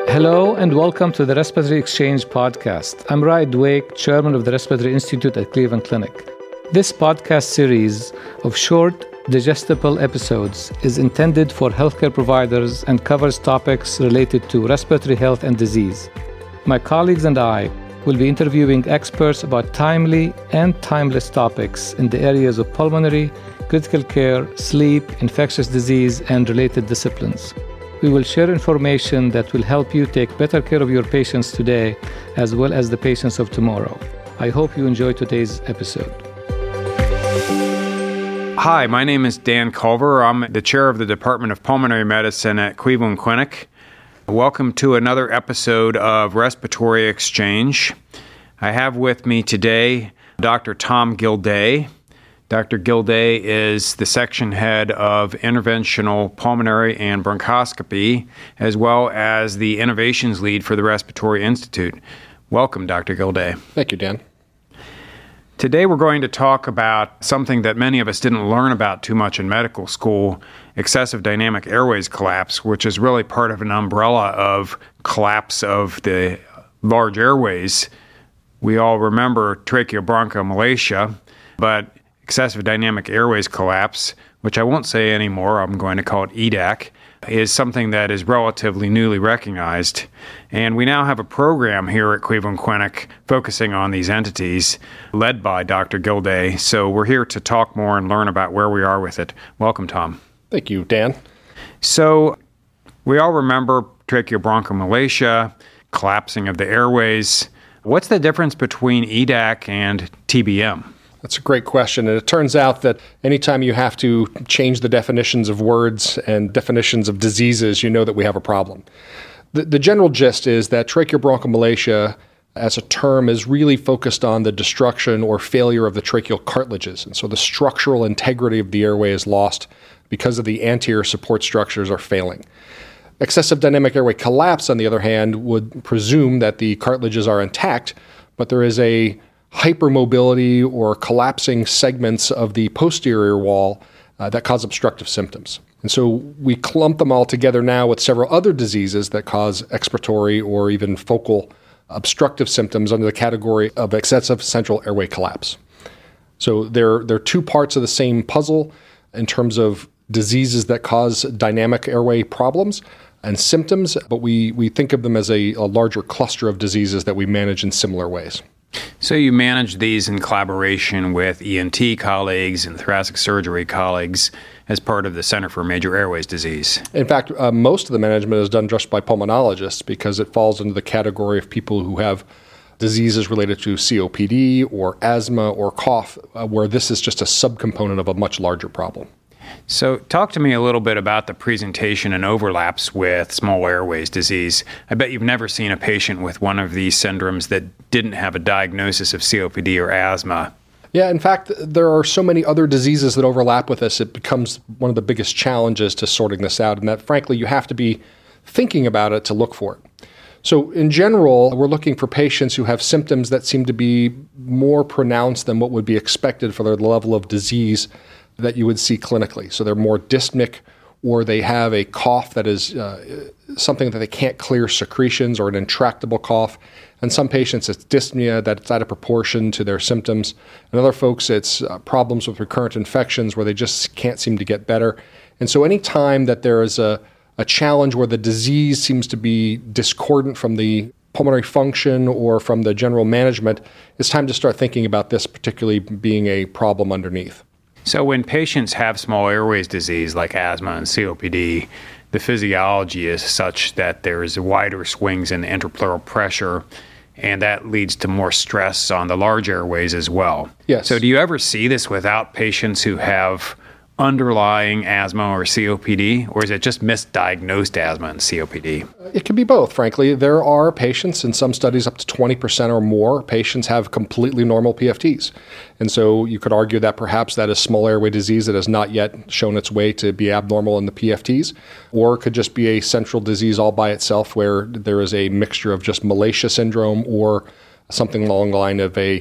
Hello and welcome to the Respiratory Exchange podcast. I'm Raed Dweik, Chairman of the Respiratory Institute at Cleveland Clinic. This podcast series of short, digestible episodes is intended for healthcare providers and covers topics related to respiratory health and disease. My colleagues and I will be interviewing experts about timely and timeless topics in the areas of pulmonary, critical care, sleep, infectious disease, and related disciplines. We will share information that will help you take better care of your patients today as well as the patients of tomorrow. I hope you enjoy today's episode. Hi, my name is Dan Culver. I'm the chair of the Department of Pulmonary Medicine at Cleveland Clinic. Welcome to another episode of Respiratory Exchange. I have with me today Dr. Tom Gilday. Dr. Gilday is the section head of interventional pulmonary and bronchoscopy, as well as the innovations lead for the Respiratory Institute. Welcome, Dr. Gilday. Thank you, Dan. Today we're going to talk about something that many of us didn't learn about too much in medical school, excessive dynamic airways collapse, which is really part of an umbrella of collapse of the large airways. We all remember tracheobronchomalacia, but excessive dynamic airways collapse, which I won't say anymore, I'm going to call it EDAC, is something that is relatively newly recognized. And we now have a program here at Cleveland Clinic focusing on these entities, led by Dr. Gilday. So we're here to talk more and learn about where we are with it. Welcome, Tom. Thank you, Dan. So we all remember tracheobronchomalacia, collapsing of the airways. What's the difference between EDAC and TBM? That's a great question. And it turns out that anytime you have to change the definitions of words and definitions of diseases, you know that we have a problem. The general gist is that tracheobronchomalacia as a term is really focused on the destruction or failure of the tracheal cartilages. And so the structural integrity of the airway is lost because of the anterior support structures are failing. Excessive dynamic airway collapse, on the other hand, would presume that the cartilages are intact, but there is a hypermobility or collapsing segments of the posterior wall that cause obstructive symptoms. And so we clump them all together now with several other diseases that cause expiratory or even focal obstructive symptoms under the category of excessive central airway collapse. So they're two parts of the same puzzle in terms of diseases that cause dynamic airway problems and symptoms, but we think of them as a larger cluster of diseases that we manage in similar ways. So you manage these in collaboration with ENT colleagues and thoracic surgery colleagues as part of the Center for Major Airways Disease. In fact, most of the management is done just by pulmonologists because it falls into the category of people who have diseases related to COPD or asthma or cough, where this is just a subcomponent of a much larger problem. So talk to me a little bit about the presentation and overlaps with small airways disease. I bet you've never seen a patient with one of these syndromes that didn't have a diagnosis of COPD or asthma. Yeah, in fact, there are so many other diseases that overlap with this, it becomes one of the biggest challenges to sorting this out, and that, frankly, you have to be thinking about it to look for it. So in general, we're looking for patients who have symptoms that seem to be more pronounced than what would be expected for their level of disease that you would see clinically. So they're more dyspneic, or they have a cough that is something that they can't clear secretions, or an intractable cough. And some patients, it's dyspnea that's out of proportion to their symptoms. And other folks, it's problems with recurrent infections where they just can't seem to get better. And so any time that there is a challenge where the disease seems to be discordant from the pulmonary function or from the general management, it's time to start thinking about this particularly being a problem underneath. So when patients have small airways disease like asthma and COPD, the physiology is such that there's wider swings in the interpleural pressure, and that leads to more stress on the large airways as well. Yes. So do you ever see this without patients who have underlying asthma or COPD, or is it just misdiagnosed asthma and COPD? It can be both, frankly. There are patients, in some studies up to 20% or more, patients have completely normal PFTs. And so you could argue that perhaps that is small airway disease that has not yet shown its way to be abnormal in the PFTs, or it could just be a central disease all by itself where there is a mixture of just Malacia syndrome or something along the line of a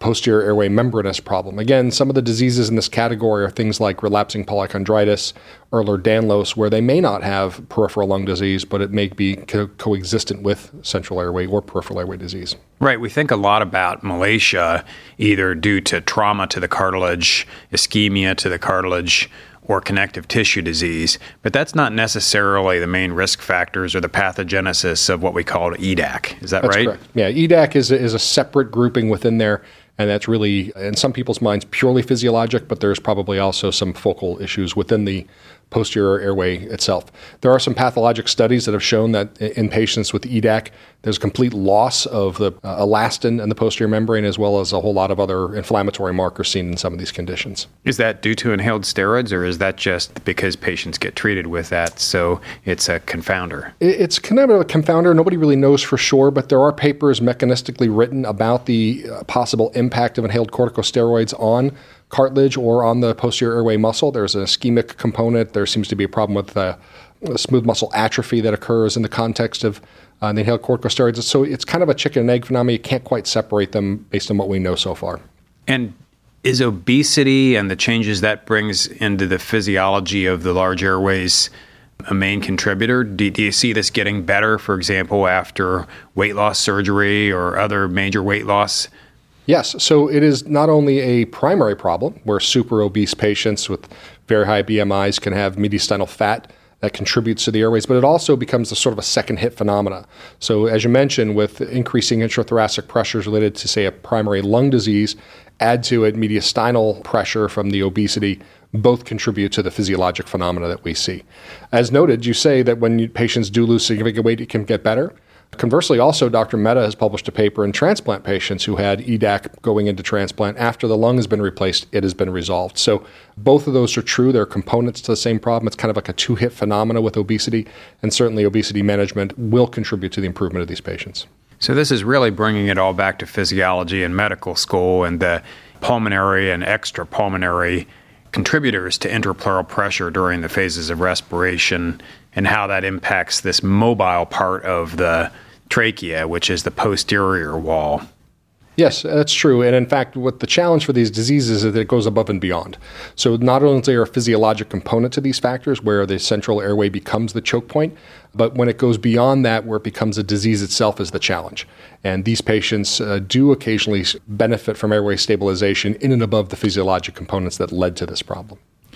posterior airway membranous problem. Again, some of the diseases in this category are things like relapsing polychondritis, Ehlers-Danlos, where they may not have peripheral lung disease, but it may be coexistent with central airway or peripheral airway disease. Right. We think a lot about malacia, either due to trauma to the cartilage, ischemia to the cartilage, or connective tissue disease, but that's not necessarily the main risk factors or the pathogenesis of what we call EDAC. Is that That's right? Correct. Yeah, EDAC is a separate grouping within there, and that's really, in some people's minds, purely physiologic, but there's probably also some focal issues within the posterior airway itself. There are some pathologic studies that have shown that in patients with EDAC, there's a complete loss of the elastin in the posterior membrane, as well as a whole lot of other inflammatory markers seen in some of these conditions. Is that due to inhaled steroids, or is that just because patients get treated with that, so it's a confounder? It's kind of a confounder. Nobody really knows for sure, but there are papers mechanistically written about the possible impact of inhaled corticosteroids on cartilage or on the posterior airway muscle. There's an ischemic component. There seems to be a problem with the smooth muscle atrophy that occurs in the context of the inhaled corticosteroids. So it's kind of a chicken and egg phenomenon. You can't quite separate them based on what we know so far. And is obesity and the changes that brings into the physiology of the large airways a main contributor? Do you see this getting better, for example, after weight loss surgery or other major weight loss? Yes. So it is not only a primary problem where super obese patients with very high BMIs can have mediastinal fat that contributes to the airways, but it also becomes a sort of a second hit phenomena. So as you mentioned, with increasing intrathoracic pressures related to, say, a primary lung disease, add to it mediastinal pressure from the obesity, both contribute to the physiologic phenomena that we see. As noted, you say that when patients do lose significant weight, it can get better. Conversely, also, Dr. Mehta has published a paper in transplant patients who had EDAC going into transplant. After the lung has been replaced, it has been resolved. So both of those are true. They're components to the same problem. It's kind of like a two-hit phenomena with obesity, and certainly obesity management will contribute to the improvement of these patients. So this is really bringing it all back to physiology and medical school and the pulmonary and extrapulmonary contributors to interpleural pressure during the phases of respiration and how that impacts this mobile part of the trachea, which is the posterior wall. Yes, that's true. And in fact, what the challenge for these diseases is that it goes above and beyond. So not only is there a physiologic component to these factors where the central airway becomes the choke point, but when it goes beyond that, where it becomes a disease itself is the challenge. And these patients do occasionally benefit from airway stabilization in and above the physiologic components that led to this problem.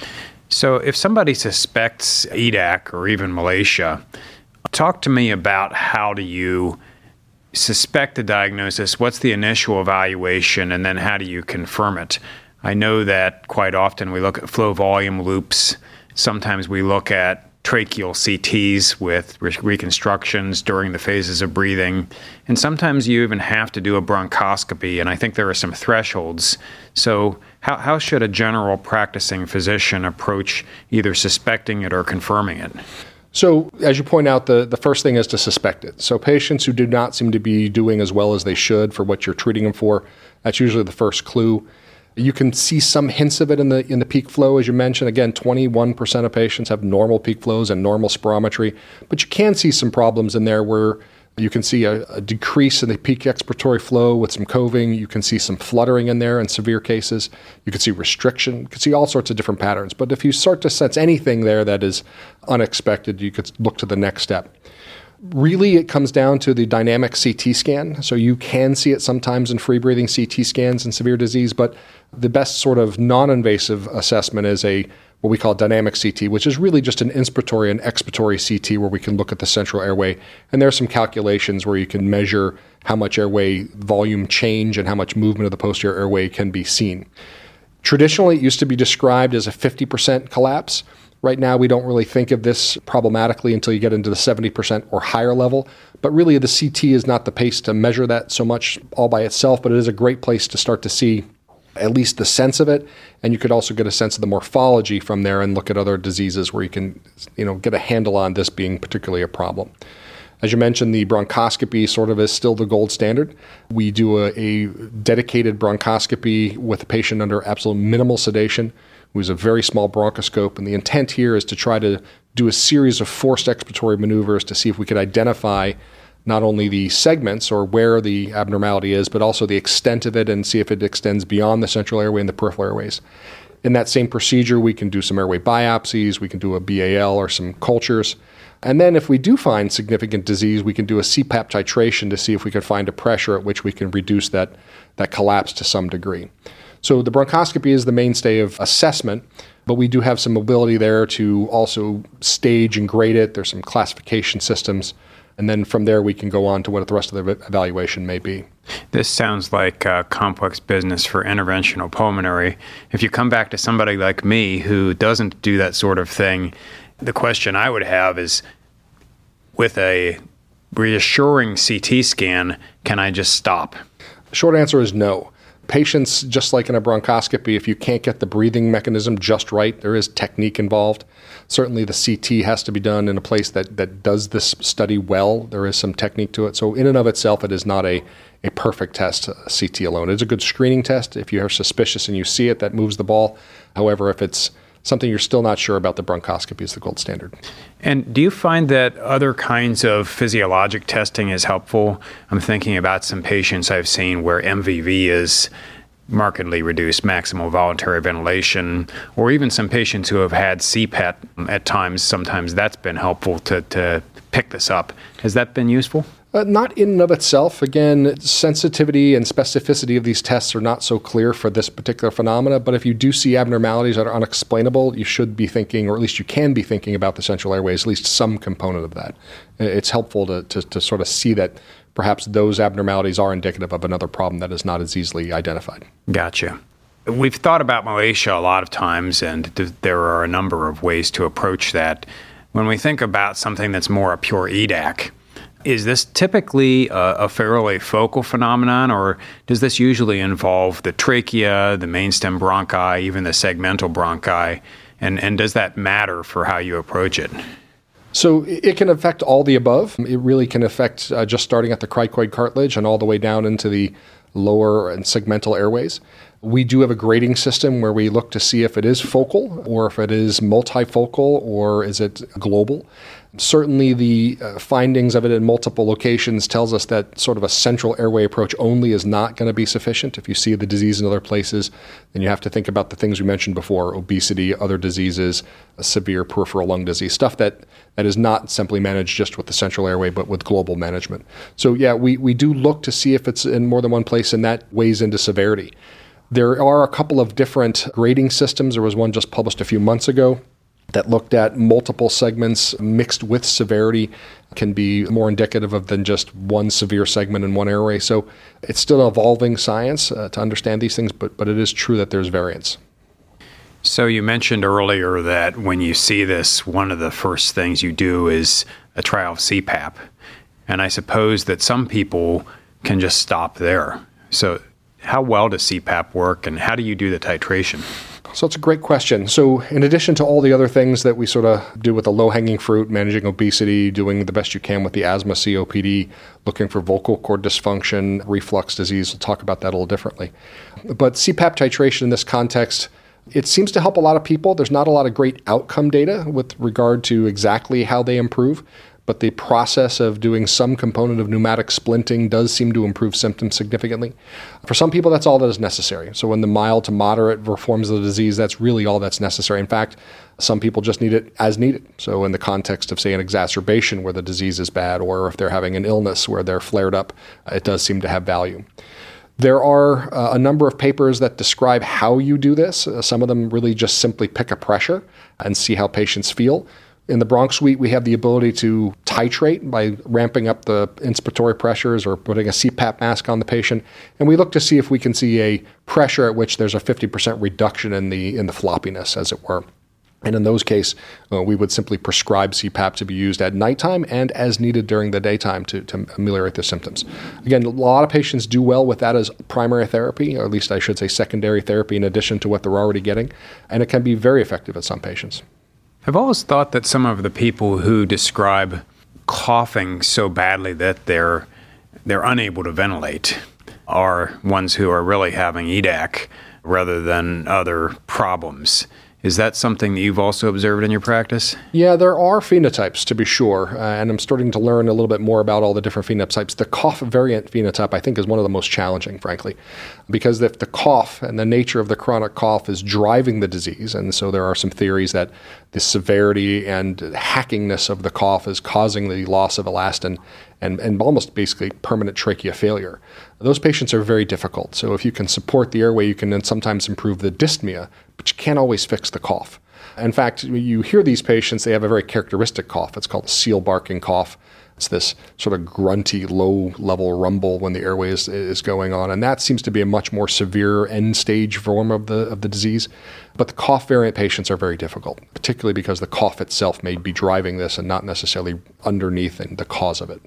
So if somebody suspects EDAC or even malacia, talk to me about how do you suspect the diagnosis, what's the initial evaluation, and then how do you confirm it? I know that quite often we look at flow volume loops. Sometimes we look at tracheal CTs with reconstructions during the phases of breathing. And sometimes you even have to do a bronchoscopy, and I think there are some thresholds. So how should a general practicing physician approach either suspecting it or confirming it? So as you point out, the first thing is to suspect it. So patients who do not seem to be doing as well as they should for what you're treating them for, that's usually the first clue. You can see some hints of it in the peak flow, as you mentioned. Again, 21% of patients have normal peak flows and normal spirometry, but you can see some problems in there where you can see a decrease in the peak expiratory flow with some coving. You can see some fluttering in there in severe cases. You can see restriction. You can see all sorts of different patterns. But if you start to sense anything there that is unexpected, you could look to the next step. Really, it comes down to the dynamic CT scan. So you can see it sometimes in free-breathing CT scans in severe disease, but the best sort of non-invasive assessment is what we call dynamic CT, which is really just an inspiratory and expiratory CT where we can look at the central airway. And there are some calculations where you can measure how much airway volume change and how much movement of the posterior airway can be seen. Traditionally, it used to be described as a 50% collapse. Right now, we don't really think of this problematically until you get into the 70% or higher level. But really, the CT is not the place to measure that so much all by itself, but it is a great place to start to see at least the sense of it. And you could also get a sense of the morphology from there and look at other diseases where you can, get a handle on this being particularly a problem. As you mentioned, the bronchoscopy sort of is still the gold standard. We do a dedicated bronchoscopy with a patient under absolute minimal sedation, who is a very small bronchoscope. And the intent here is to try to do a series of forced expiratory maneuvers to see if we could identify not only the segments or where the abnormality is, but also the extent of it and see if it extends beyond the central airway and the peripheral airways. In that same procedure, we can do some airway biopsies, we can do a BAL or some cultures. And then if we do find significant disease, we can do a CPAP titration to see if we can find a pressure at which we can reduce that collapse to some degree. So the bronchoscopy is the mainstay of assessment, but we do have some ability there to also stage and grade it. There's some classification systems. And then from there, we can go on to what the rest of the evaluation may be. This sounds like a complex business for interventional pulmonary. If you come back to somebody like me who doesn't do that sort of thing, the question I would have is, with a reassuring CT scan, can I just stop? The short answer is no. Patients, just like in a bronchoscopy, if you can't get the breathing mechanism just right, there is technique involved. Certainly the CT has to be done in a place that does this study well. There is some technique to it. So in and of itself, it is not a perfect test, CT alone. It's a good screening test. If you are suspicious and you see it, that moves the ball. However, if it's something you're still not sure about, the bronchoscopy is the gold standard. And do you find that other kinds of physiologic testing is helpful? I'm thinking about some patients I've seen where MVV is markedly reduced, maximal voluntary ventilation, or even some patients who have had CPAP at times. Sometimes that's been helpful to pick this up. Has that been useful? Not in and of itself. Again, sensitivity and specificity of these tests are not so clear for this particular phenomena, but if you do see abnormalities that are unexplainable, you should be thinking, or at least you can be thinking about the central airways, at least some component of that. It's helpful to sort of see that perhaps those abnormalities are indicative of another problem that is not as easily identified. Gotcha. We've thought about malacia a lot of times, and there are a number of ways to approach that. When we think about something that's more a pure EDAC, is this typically a fairly focal phenomenon, or does this usually involve the trachea, the mainstem bronchi, even the segmental bronchi, and does that matter for how you approach it? So it can affect all the above. It really can affect just starting at the cricoid cartilage and all the way down into the lower and segmental airways. We do have a grading system where we look to see if it is focal or if it is multifocal or is it global. Certainly the findings of it in multiple locations tells us that sort of a central airway approach only is not going to be sufficient. If you see the disease in other places, then you have to think about the things we mentioned before: obesity, other diseases, severe peripheral lung disease, stuff that is not simply managed just with the central airway, but with global management. So yeah, we do look to see if it's in more than one place, and that weighs into severity. There are a couple of different grading systems. There was one just published a few months ago that looked at multiple segments mixed with severity, can be more indicative of than just one severe segment in one airway. So it's still an evolving science to understand these things, but it is true that there's variance. So you mentioned earlier that when you see this, one of the first things you do is a trial of CPAP. And I suppose that some people can just stop there. So how well does CPAP work, and how do you do the titration? So it's a great question. So in addition to all the other things that we sort of do with the low-hanging fruit, managing obesity, doing the best you can with the asthma COPD, looking for vocal cord dysfunction, reflux disease, we'll talk about that a little differently. But CPAP titration in this context, it seems to help a lot of people. There's not a lot of great outcome data with regard to exactly how they improve, but the process of doing some component of pneumatic splinting does seem to improve symptoms significantly. For some people, that's all that is necessary. So in the mild to moderate forms of the disease, that's really all that's necessary. In fact, some people just need it as needed. So in the context of, say, an exacerbation where the disease is bad, or if they're having an illness where they're flared up, it does seem to have value. There are a number of papers that describe how you do this. Some of them really just simply pick a pressure and see how patients feel. In the Bronch Suite, we have the ability to titrate by ramping up the inspiratory pressures or putting a CPAP mask on the patient. And we look to see if we can see a pressure at which there's a 50% reduction in the floppiness, as it were. And in those cases, we would simply prescribe CPAP to be used at nighttime and as needed during the daytime to ameliorate the symptoms. Again, a lot of patients do well with that as primary therapy, or at least I should say secondary therapy in addition to what they're already getting. And it can be very effective at some patients. I've always thought that some of the people who describe coughing so badly that they're unable to ventilate are ones who are really having EDAC rather than other problems. Is that something that you've also observed in your practice? Yeah, there are phenotypes, to be sure, and I'm starting to learn a little bit more about all the different phenotypes. The cough variant phenotype, I think, is one of the most challenging, frankly, because if the cough and the nature of the chronic cough is driving the disease, and so there are some theories that the severity and hackingness of the cough is causing the loss of elastin and almost basically permanent trachea failure. Those patients are very difficult. So if you can support the airway, you can then sometimes improve the dyspnea, but you can't always fix the cough. In fact, you hear these patients, they have a very characteristic cough. It's called a seal barking cough. It's this sort of grunty, low-level rumble when the airway is going on, and that seems to be a much more severe end-stage form of the disease. But the cough variant patients are very difficult, particularly because the cough itself may be driving this and not necessarily underneath the cause of it.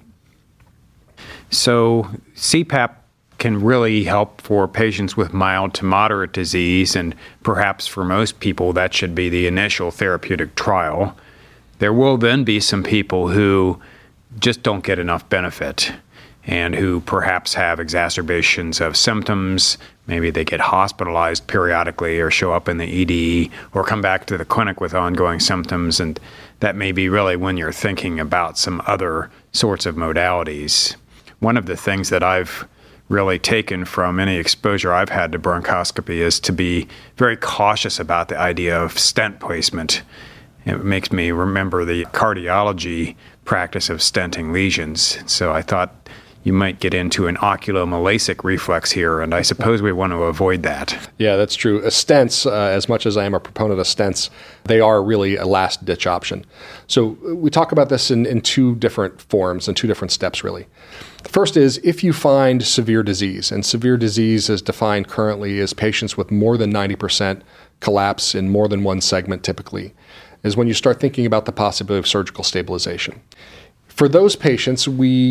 So CPAP can really help for patients with mild to moderate disease, and perhaps for most people that should be the initial therapeutic trial. There will then be some people who just don't get enough benefit and who perhaps have exacerbations of symptoms. Maybe they get hospitalized periodically or show up in the ED or come back to the clinic with ongoing symptoms, and that may be really when you're thinking about some other sorts of modalities. One of the things that I've really taken from any exposure I've had to bronchoscopy is to be very cautious about the idea of stent placement. It makes me remember the cardiology practice of stenting lesions. So I thought you might get into an oculomalasic reflex here, and I suppose we want to avoid that. Yeah, that's true. Stents, as much as I am a proponent of stents, they are really a last-ditch option. So we talk about this in two different forms and two different steps, really. The first is if you find severe disease, and severe disease is defined currently as patients with more than 90% collapse in more than one segment typically, is when you start thinking about the possibility of surgical stabilization. For those patients,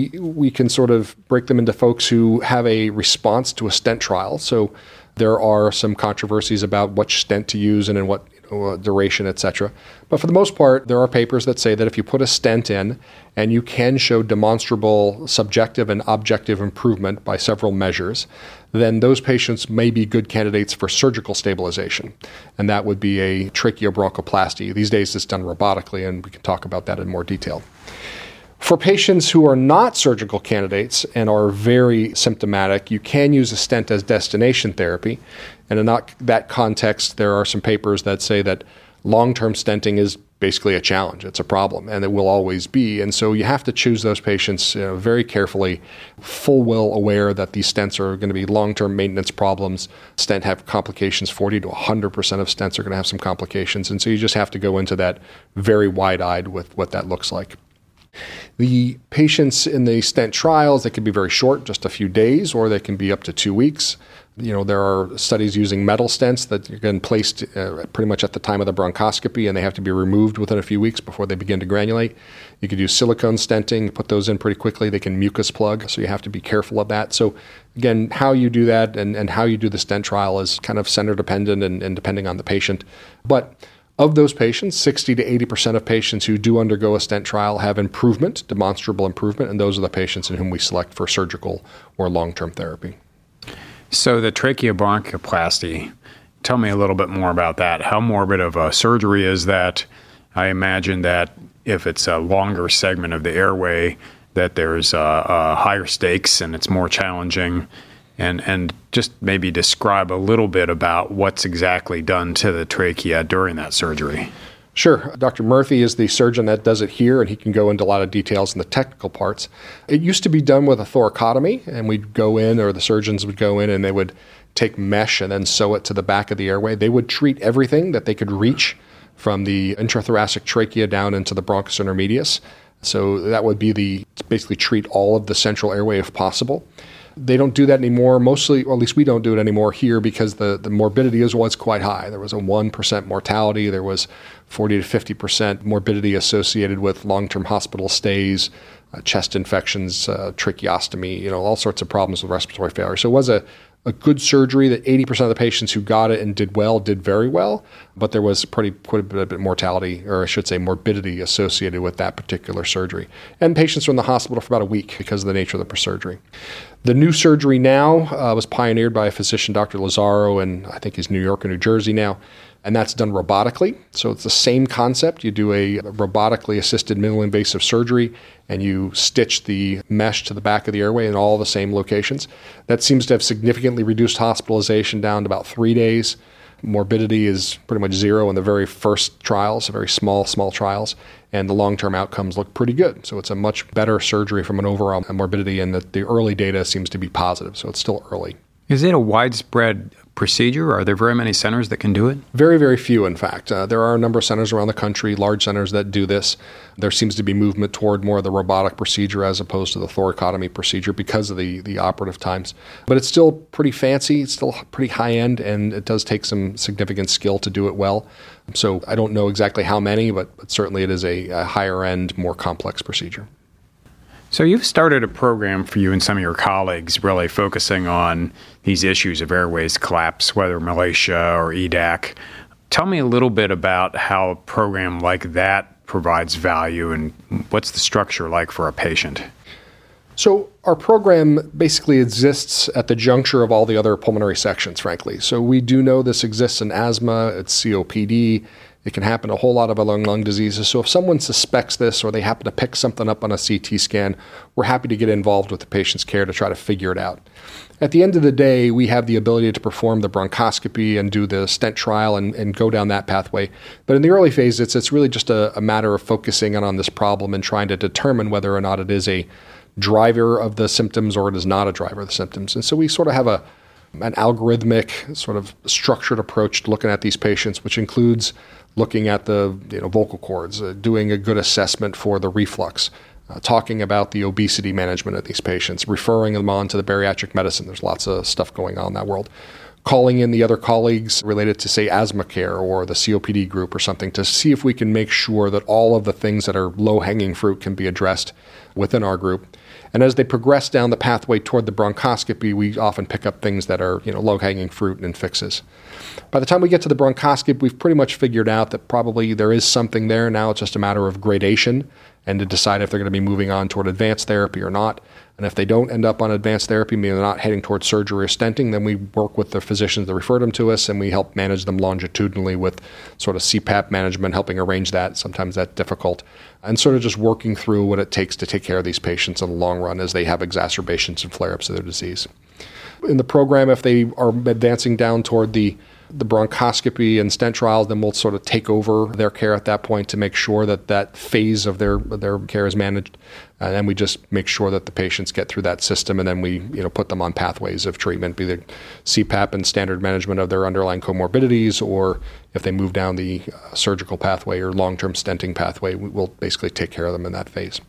we can sort of break them into folks who have a response to a stent trial. So there are some controversies about which stent to use and in what duration, etc. But for the most part, there are papers that say that if you put a stent in and you can show demonstrable subjective and objective improvement by several measures, then those patients may be good candidates for surgical stabilization. And that would be a tracheobronchoplasty. These days it's done robotically, and we can talk about that in more detail. For patients who are not surgical candidates and are very symptomatic, you can use a stent as destination therapy. And in that context, there are some papers that say that long-term stenting is basically a challenge. It's a problem, and it will always be. And so you have to choose those patients very carefully, full well aware that these stents are going to be long-term maintenance problems. Stent have complications. 40 to 100% of stents are going to have some complications. And so you just have to go into that very wide-eyed with what that looks like. The patients in the stent trials, they can be very short, just a few days, or they can be up to 2 weeks. There are studies using metal stents that are getting placed pretty much at the time of the bronchoscopy, and they have to be removed within a few weeks before they begin to granulate. You could use silicone stenting, put those in pretty quickly. They can mucus plug, so you have to be careful of that. So again, how you do that and how you do the stent trial is kind of center dependent and depending on the patient. But of those patients, 60 to 80% of patients who do undergo a stent trial have improvement, demonstrable improvement, and those are the patients in whom we select for surgical or long-term therapy. So the tracheobronchoplasty, tell me a little bit more about that. How morbid of a surgery is that? I imagine that if it's a longer segment of the airway, that there's higher stakes and it's more challenging. And just maybe describe a little bit about what's exactly done to the trachea during that surgery. Sure. Dr. Murthy is the surgeon that does it here, and he can go into a lot of details in the technical parts. It used to be done with a thoracotomy, and we'd go in, or the surgeons would go in, and they would take mesh and then sew it to the back of the airway. They would treat everything that they could reach from the intrathoracic trachea down into the bronchus intermedius. So that would be basically treat all of the central airway if possible. They don't do that anymore, mostly, or at least we don't do it anymore here because the morbidity was quite high. There was a 1% mortality. There was 40 to 50% morbidity associated with long-term hospital stays, chest infections, tracheostomy, all sorts of problems with respiratory failure. So it was a good surgery that 80% of the patients who got it and did very well, but there was quite a bit of mortality, or I should say morbidity associated with that particular surgery. And patients were in the hospital for about a week because of the nature of the surgery. The new surgery now was pioneered by a physician, Dr. Lazaro, and I think he's New York or New Jersey now. and that's done robotically. So it's the same concept. You do a robotically assisted minimally invasive surgery, and you stitch the mesh to the back of the airway in all the same locations. That seems to have significantly reduced hospitalization down to about 3 days. Morbidity is pretty much zero in the very first trials, very small trials, and the long-term outcomes look pretty good. So it's a much better surgery from an overall morbidity, and the early data seems to be positive, so it's still early. Is it a widespread procedure? Are there very many centers that can do it? Very, very few, in fact. There are a number of centers around the country, large centers that do this. There seems to be movement toward more of the robotic procedure as opposed to the thoracotomy procedure because of the operative times. But it's still pretty fancy, it's still pretty high-end, and it does take some significant skill to do it well. So I don't know exactly how many, but certainly it is a higher-end, more complex procedure. So you've started a program for you and some of your colleagues really focusing on these issues of airways collapse, whether Malaysia or EDAC. Tell me a little bit about how a program like that provides value and what's the structure like for a patient. So our program basically exists at the juncture of all the other pulmonary sections, frankly. So we do know this exists in asthma, it's COPD. It can happen in a whole lot of other lung diseases. So if someone suspects this or they happen to pick something up on a CT scan, we're happy to get involved with the patient's care to try to figure it out. At the end of the day, we have the ability to perform the bronchoscopy and do the stent trial and go down that pathway. But in the early phase, it's really just a matter of focusing on this problem and trying to determine whether or not it is a driver of the symptoms or it is not a driver of the symptoms. And so we sort of have an algorithmic, sort of structured approach to looking at these patients, which includes looking at the vocal cords, doing a good assessment for the reflux, talking about the obesity management of these patients, referring them on to the bariatric medicine. There's lots of stuff going on in that world. Calling in the other colleagues related to, say, asthma care or the COPD group or something to see if we can make sure that all of the things that are low-hanging fruit can be addressed within our group. And as they progress down the pathway toward the bronchoscopy, we often pick up things that are low-hanging fruit and fixes. By the time we get to the bronchoscopy, we've pretty much figured out that probably there is something there. Now it's just a matter of gradation and to decide if they're going to be moving on toward advanced therapy or not. And if they don't end up on advanced therapy, meaning they're not heading towards surgery or stenting, then we work with the physicians that refer them to us, and we help manage them longitudinally with sort of CPAP management, helping arrange that. Sometimes that's difficult. And sort of just working through what it takes to take care of these patients in the long run as they have exacerbations and flare-ups of their disease. In the program, if they are advancing down toward the bronchoscopy and stent trials, then we'll sort of take over their care at that point to make sure that phase of their care is managed. And then we just make sure that the patients get through that system, and then we put them on pathways of treatment, be it CPAP and standard management of their underlying comorbidities, or if they move down the surgical pathway or long-term stenting pathway, we'll basically take care of them in that phase.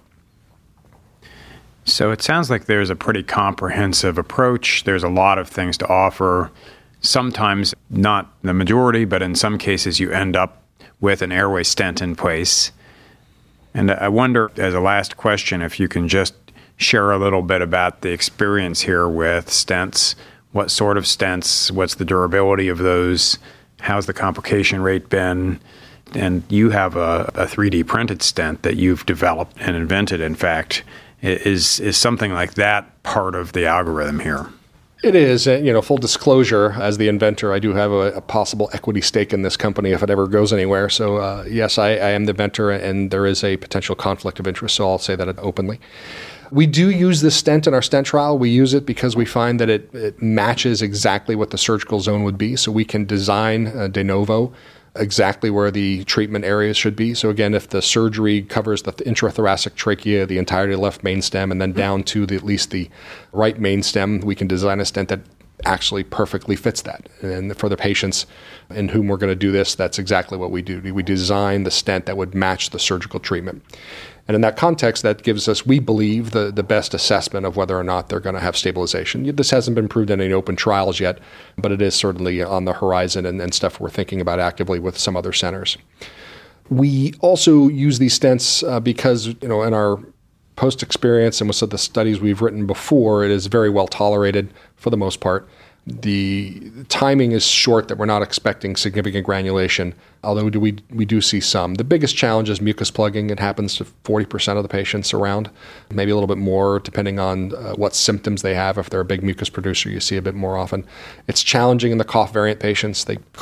So it sounds like there's a pretty comprehensive approach. There's a lot of things to offer. Sometimes not the majority, but in some cases you end up with an airway stent in place. And I wonder, as a last question, if you can just share a little bit about the experience here with stents. What sort of stents? What's the durability of those? How's the complication rate been? And you have a 3D printed stent that you've developed and invented, in fact. Is something like that part of the algorithm here? It is. Full disclosure, as the inventor, I do have a possible equity stake in this company if it ever goes anywhere. So yes, I am the inventor, and there is a potential conflict of interest, so I'll say that openly. We do use this stent in our stent trial. We use it because we find that it matches exactly what the surgical zone would be, so we can design de novo exactly where the treatment areas should be. So again, if the surgery covers the intrathoracic trachea, the entirety of the left main stem, and then down to at least the right main stem, we can design a stent that actually perfectly fits that. And for the patients in whom we're going to do this, that's exactly what we do. We design the stent that would match the surgical treatment. And in that context, that gives us, we believe, the best assessment of whether or not they're going to have stabilization. This hasn't been proved in any open trials yet, but it is certainly on the horizon and stuff we're thinking about actively with some other centers. We also use these stents because, in our post-experience and with some of the studies we've written before, it is very well tolerated for the most part. The timing is short that we're not expecting significant granulation, although we do see some. The biggest challenge is mucus plugging. It happens to 40% of the patients around, maybe a little bit more depending on what symptoms they have. If they're a big mucus producer, you see a bit more often. It's challenging in the cough variant patients. They cough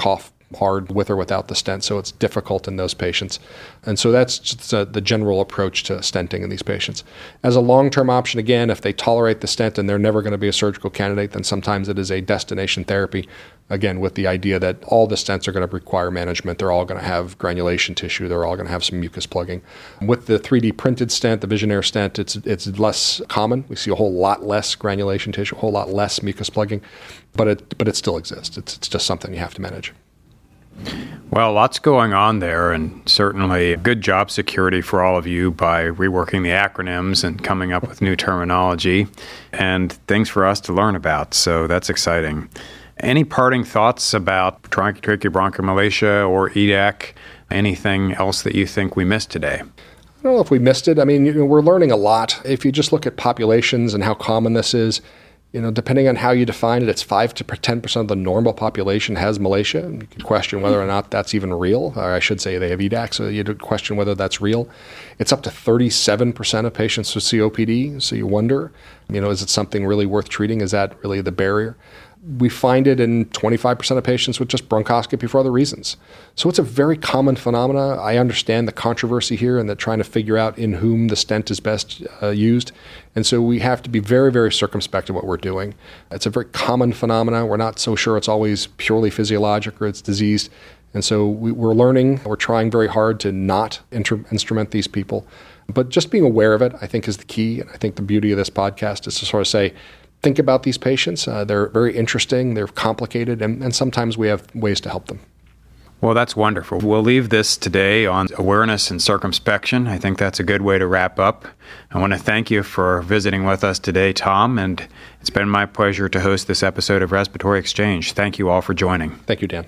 hard with or without the stent, so it's difficult in those patients. And so that's just the general approach to stenting in these patients. As a long-term option, again, if they tolerate the stent and they're never going to be a surgical candidate, then sometimes it is a destination therapy, again, with the idea that all the stents are going to require management. They're all going to have granulation tissue. They're all going to have some mucus plugging. With the 3D printed stent, the Visionaire stent, it's less common. We see a whole lot less granulation tissue, a whole lot less mucus plugging, but it still exists. It's just something you have to manage. Well, lots going on there, and certainly good job security for all of you by reworking the acronyms and coming up with new terminology and things for us to learn about. So that's exciting. Any parting thoughts about tracheobronchial malacia or EDAC? Anything else that you think we missed today? I don't know if we missed it. I mean, we're learning a lot. If you just look at populations and how common this is, depending on how you define it, it's 5 to 10% of the normal population has malacia. You can question whether or not that's even real. Or I should say they have EDAC, so you could question whether that's real. It's up to 37% of patients with COPD, so you wonder, is it something really worth treating? Is that really the barrier? We find it in 25% of patients with just bronchoscopy for other reasons. So it's a very common phenomena. I understand the controversy here and that trying to figure out in whom the stent is best used. And so we have to be very, very circumspect in what we're doing. It's a very common phenomena. We're not so sure it's always purely physiologic or it's diseased. And so we're learning. We're trying very hard to not instrument these people. But just being aware of it, I think, is the key. And I think the beauty of this podcast is to sort of say, think about these patients. They're very interesting, they're complicated, and sometimes we have ways to help them. Well, that's wonderful. We'll leave this today on awareness and circumspection. I think that's a good way to wrap up. I want to thank you for visiting with us today, Tom, and it's been my pleasure to host this episode of Respiratory Exchange. Thank you all for joining. Thank you, Dan.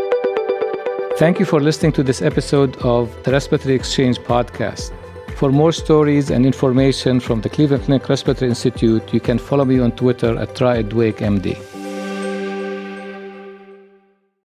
Thank you for listening to this episode of the Respiratory Exchange podcast. For more stories and information from the Cleveland Clinic Respiratory Institute, you can follow me on Twitter at RideWakeMD.